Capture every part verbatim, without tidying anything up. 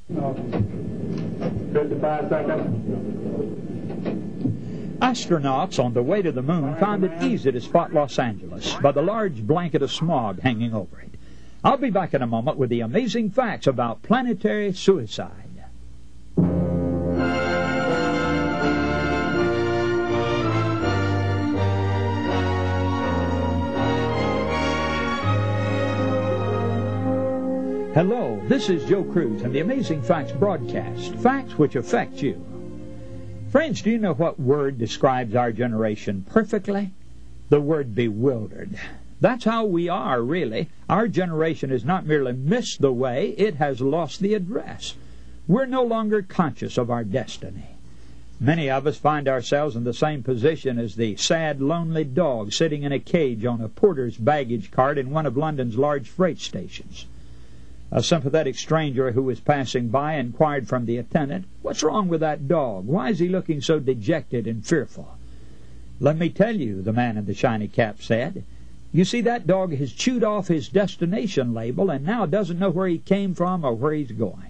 fifty-five seconds. Astronauts on the way to the moon found it easy to spot Los Angeles by the large blanket of smog hanging over it. I'll be back in a moment with the amazing facts about planetary suicide. Hello, this is Joe Cruz and the Amazing Facts broadcast, facts which affect you. Friends, do you know what word describes our generation perfectly? The word bewildered. That's how we are, really. Our generation has not merely missed the way, it has lost the address. We're no longer conscious of our destiny. Many of us find ourselves in the same position as the sad, lonely dog sitting in a cage on a porter's baggage cart in one of London's large freight stations. A sympathetic stranger who was passing by inquired from the attendant, "What's wrong with that dog? Why is he looking so dejected and fearful?" "Let me tell you," the man in the shiny cap said. "You see, that dog has chewed off his destination label and now doesn't know where he came from or where he's going."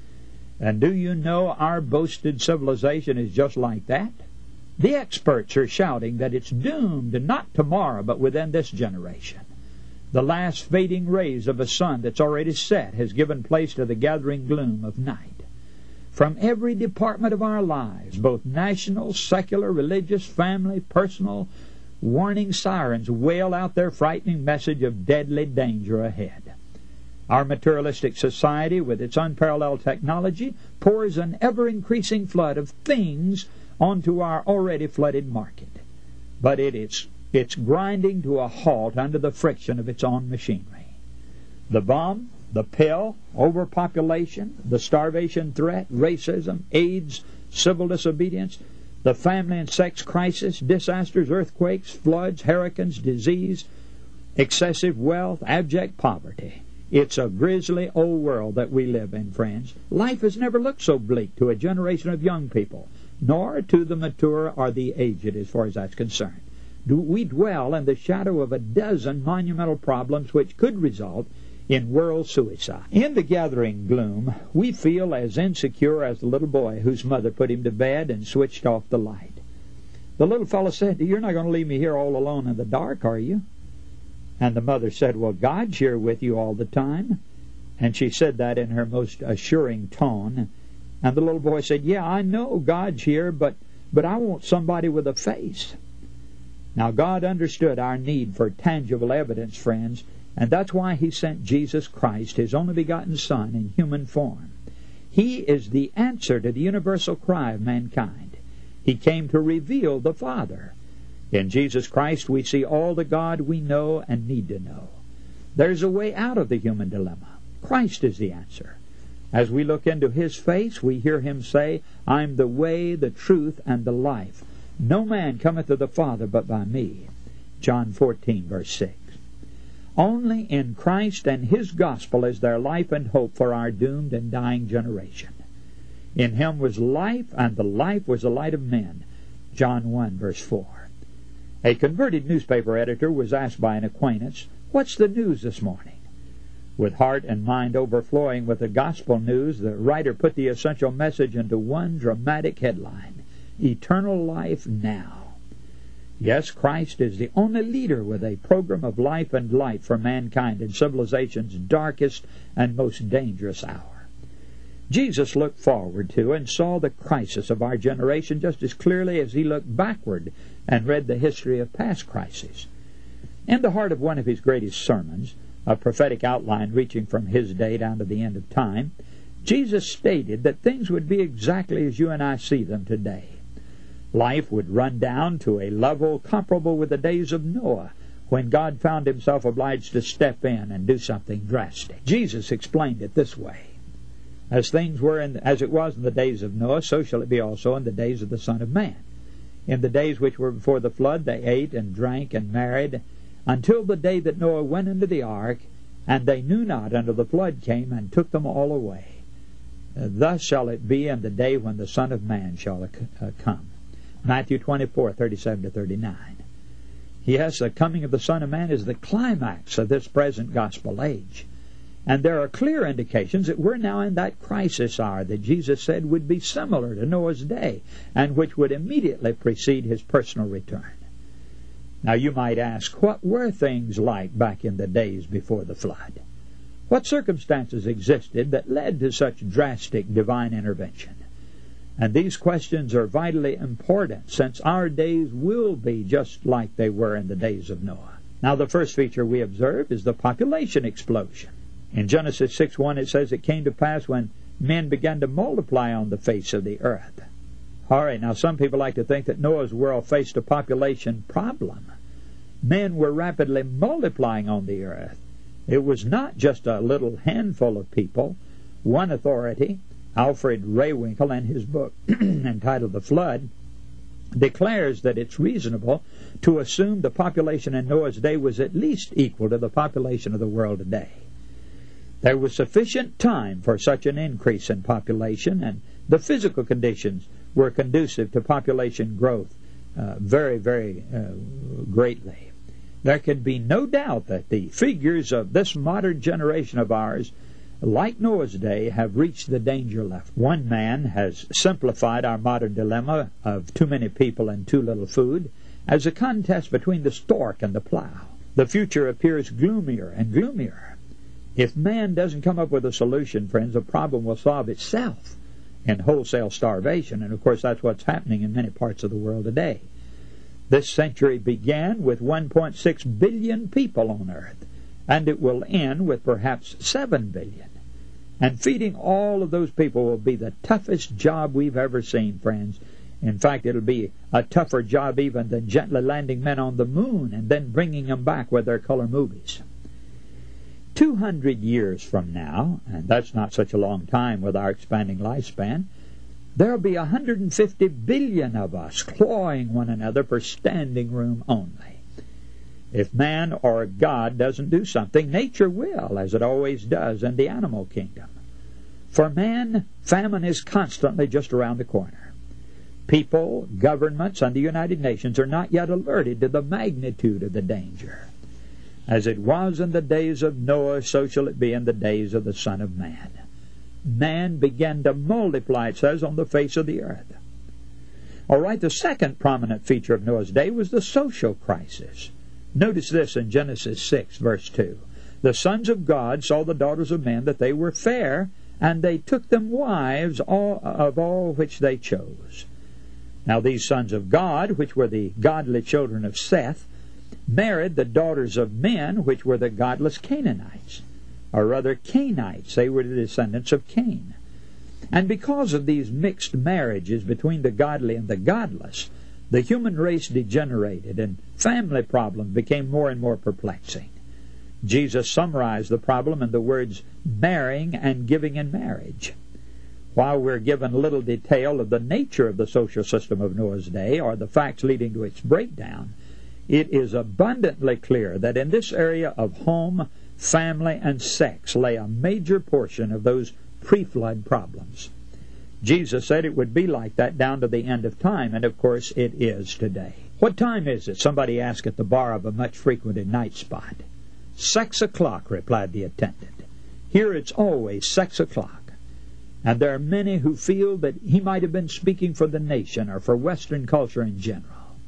And do you know our boasted civilization is just like that? The experts are shouting that it's doomed, not tomorrow, but within this generation. The last fading rays of a sun that's already set has given place to the gathering gloom of night. From every department of our lives, both national, secular, religious, family, personal, warning sirens wail out their frightening message of deadly danger ahead. Our materialistic society, with its unparalleled technology, pours an ever-increasing flood of things onto our already flooded market. But it is It's grinding to a halt under the friction of its own machinery. The bomb, the pill, overpopulation, the starvation threat, racism, AIDS, civil disobedience, the family and sex crisis, disasters, earthquakes, floods, hurricanes, disease, excessive wealth, abject poverty. It's a grisly old world that we live in, friends. Life has never looked so bleak to a generation of young people, nor to the mature or the aged as far as that's concerned. Do we dwell in the shadow of a dozen monumental problems which could result in world suicide. In the gathering gloom, we feel as insecure as the little boy whose mother put him to bed and switched off the light. The little fellow said, "You're not going to leave me here all alone in the dark, are you?" And the mother said, "Well, God's here with you all the time." And she said that in her most assuring tone. And the little boy said, "Yeah, I know God's here, but, but I want somebody with a face." Now, God understood our need for tangible evidence, friends, and that's why He sent Jesus Christ, His only begotten Son, in human form. He is the answer to the universal cry of mankind. He came to reveal the Father. In Jesus Christ we see all the God we know and need to know. There's a way out of the human dilemma. Christ is the answer. As we look into His face, we hear Him say, "I'm the way, the truth, and the life. No man cometh to the Father but by me." John fourteen, verse six. Only in Christ and His gospel is there life and hope for our doomed and dying generation. In Him was life, and the life was the light of men. John one, verse four. A converted newspaper editor was asked by an acquaintance, "What's the news this morning?" With heart and mind overflowing with the gospel news, the writer put the essential message into one dramatic headline: Eternal life now. Yes, Christ is the only leader with a program of life and light for mankind in civilization's darkest and most dangerous hour. Jesus looked forward to and saw the crisis of our generation just as clearly as He looked backward and read the history of past crises. In the heart of one of His greatest sermons, a prophetic outline reaching from His day down to the end of time, Jesus stated that things would be exactly as you and I see them today. Life would run down to a level comparable with the days of Noah, when God found Himself obliged to step in and do something drastic. Jesus explained it this way: As things were in, as it was in the days of Noah, so shall it be also in the days of the Son of Man. In the days which were before the flood, they ate and drank and married, until the day that Noah went into the ark, and they knew not until the flood came and took them all away. Thus shall it be in the day when the Son of Man shall uh, come. Matthew twenty-four, thirty-seven to thirty-nine. Yes, the coming of the Son of Man is the climax of this present gospel age. And there are clear indications that we're now in that crisis hour that Jesus said would be similar to Noah's day, and which would immediately precede his personal return. Now you might ask, what were things like back in the days before the flood? What circumstances existed that led to such drastic divine intervention? And these questions are vitally important, since our days will be just like they were in the days of Noah. Now the first feature we observe is the population explosion. In Genesis six one it says, it came to pass when men began to multiply on the face of the earth. All right, now some people like to think that Noah's world faced a population problem. Men were rapidly multiplying on the earth. It was not just a little handful of people. One authority, Alfred Raywinkle, in his book entitled The Flood, declares that it's reasonable to assume the population in Noah's day was at least equal to the population of the world today. There was sufficient time for such an increase in population, and the physical conditions were conducive to population growth uh, very, very uh, greatly. There can be no doubt that the figures of this modern generation of ours, like Noah's day, have reached the danger level. One man has simplified our modern dilemma of too many people and too little food as a contest between the stork and the plow. The future appears gloomier and gloomier. If man doesn't come up with a solution, friends, the problem will solve itself in wholesale starvation. And, of course, that's what's happening in many parts of the world today. This century began with one point six billion people on earth, and it will end with perhaps seven billion. And feeding all of those people will be the toughest job we've ever seen, friends. In fact, it'll be a tougher job even than gently landing men on the moon and then bringing them back with their color movies. Two hundred years from now, and that's not such a long time with our expanding lifespan, there'll be one hundred fifty billion of us clawing one another for standing room only. If man or God doesn't do something, nature will, as it always does in the animal kingdom. For man, famine is constantly just around the corner. People, governments, and the United Nations are not yet alerted to the magnitude of the danger. As it was in the days of Noah, so shall it be in the days of the Son of Man. Man began to multiply, it says, on the face of the earth. All right, the second prominent feature of Noah's day was the social crisis. Notice this in Genesis six, verse two. The sons of God saw the daughters of men that they were fair, and they took them wives all, of all which they chose. Now these sons of God, which were the godly children of Seth, married the daughters of men, which were the godless Canaanites, or rather Cainites. They were the descendants of Cain. And because of these mixed marriages between the godly and the godless, the human race degenerated, and family problems became more and more perplexing. Jesus summarized the problem in the words, marrying and giving in marriage. While we're given little detail of the nature of the social system of Noah's day, or the facts leading to its breakdown, it is abundantly clear that in this area of home, family, and sex lay a major portion of those pre-flood problems. Jesus said it would be like that down to the end of time, and of course it is today. What time is it? Somebody asked at the bar of a much-frequented night spot. Six o'clock, replied the attendant. Here it's always six o'clock. And there are many who feel that he might have been speaking for the nation or for Western culture in general.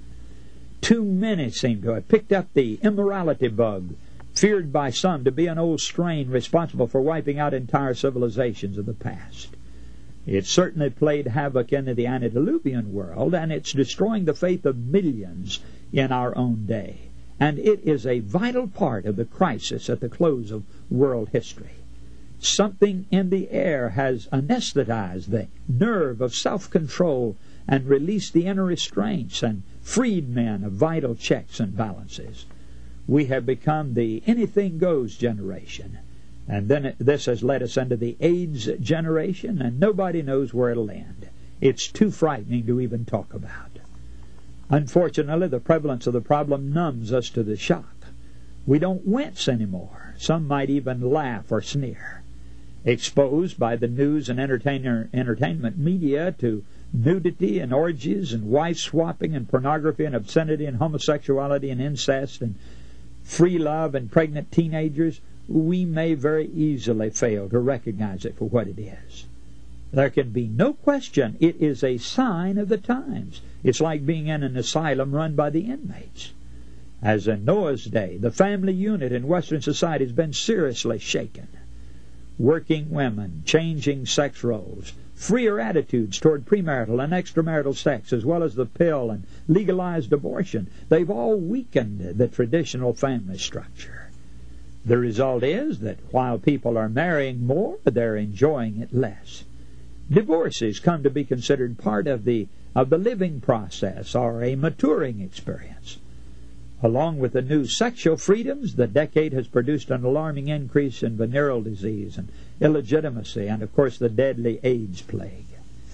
Too many seem to have picked up the immorality bug, feared by some to be an old strain responsible for wiping out entire civilizations of the past. It certainly played havoc in the antediluvian world, and it's destroying the faith of millions in our own day. And it is a vital part of the crisis at the close of world history. Something in the air has anesthetized the nerve of self-control and released the inner restraints and freed men of vital checks and balances. We have become the anything-goes generation. And then it, this has led us into the AIDS generation, and nobody knows where it'll end. It's too frightening to even talk about. Unfortunately, the prevalence of the problem numbs us to the shock. We don't wince anymore. Some might even laugh or sneer. Exposed by the news and entertainer, entertainment media to nudity and orgies and wife-swapping and pornography and obscenity and homosexuality and incest and free love and pregnant teenagers, we may very easily fail to recognize it for what it is. There can be no question it is a sign of the times. It's like being in an asylum run by the inmates. As in Noah's day, the family unit in Western society has been seriously shaken. Working women, changing sex roles, freer attitudes toward premarital and extramarital sex, as well as the pill and legalized abortion, they've all weakened the traditional family structure. The result is that while people are marrying more, they're enjoying it less. Divorces come to be considered part of the of the living process or a maturing experience. Along with the new sexual freedoms, the decade has produced an alarming increase in venereal disease and illegitimacy and, of course, the deadly AIDS plague.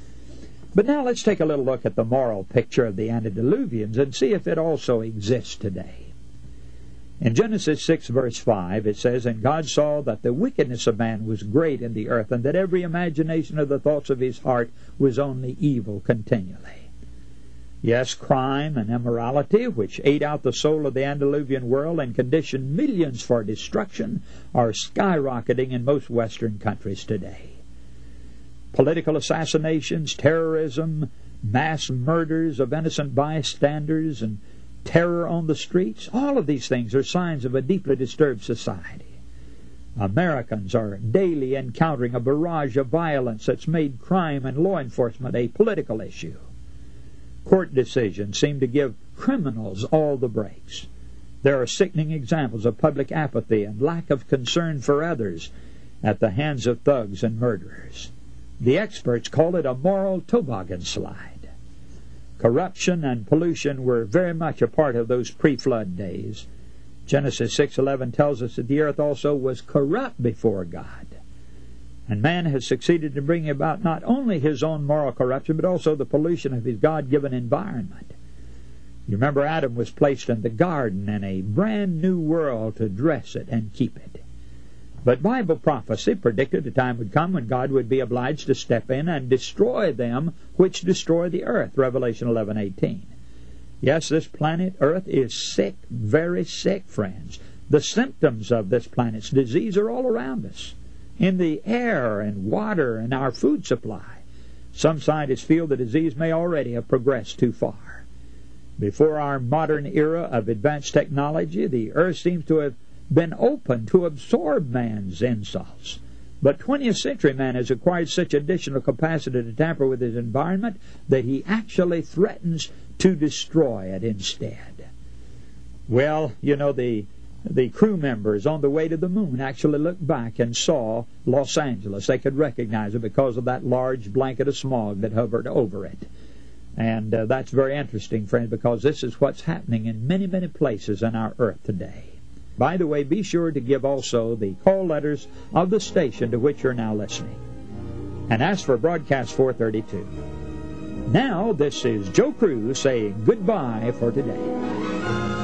But now let's take a little look at the moral picture of the antediluvians and see if it also exists today. In Genesis six, verse five, it says, "And God saw that the wickedness of man was great in the earth, and that every imagination of the thoughts of his heart was only evil continually." Yes, crime and immorality, which ate out the soul of the antediluvian world and conditioned millions for destruction, are skyrocketing in most Western countries today. Political assassinations, terrorism, mass murders of innocent bystanders, and terror on the streets, all of these things are signs of a deeply disturbed society. Americans are daily encountering a barrage of violence that's made crime and law enforcement a political issue. Court decisions seem to give criminals all the breaks. There are sickening examples of public apathy and lack of concern for others at the hands of thugs and murderers. The experts call it a moral toboggan slide. Corruption and pollution were very much a part of those pre-flood days. Genesis six eleven tells us that the earth also was corrupt before God. And man has succeeded in bringing about not only his own moral corruption, but also the pollution of his God-given environment. You remember Adam was placed in the garden in a brand new world to dress it and keep it. But Bible prophecy predicted a time would come when God would be obliged to step in and destroy them which destroy the earth, Revelation eleven eighteen. Yes, this planet Earth is sick, very sick, friends. The symptoms of this planet's disease are all around us, in the air and water and our food supply. Some scientists feel the disease may already have progressed too far. Before our modern era of advanced technology, the earth seems to have been open to absorb man's insults. But twentieth century man has acquired such additional capacity to tamper with his environment that he actually threatens to destroy it instead. Well, you know, the the crew members on the way to the moon actually looked back and saw Los Angeles. They could recognize it because of that large blanket of smog that hovered over it. And uh, that's very interesting, friend, because this is what's happening in many, many places in our earth today. By the way, be sure to give also the call letters of the station to which you're now listening. And ask for broadcast four thirty-two. Now, this is Joe Cruz saying goodbye for today.